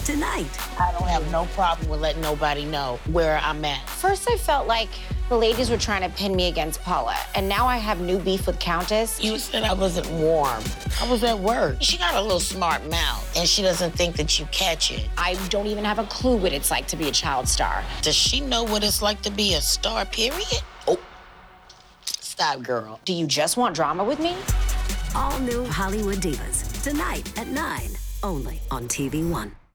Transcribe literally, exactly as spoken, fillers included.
tonight. I don't have no problem with letting nobody know where I'm at. First, I felt like the ladies were trying to pin me against Paula, and now I have new beef with Countess. You said I wasn't warm. I was at work. She got a little smart mouth, and she doesn't think that you catch it. I don't even have a clue what it's like to be a child star. Does she know what it's like to be a star, period? Oh, stop, girl. Do you just want drama with me? All new Hollywood Divas, tonight at nine, only on T V One.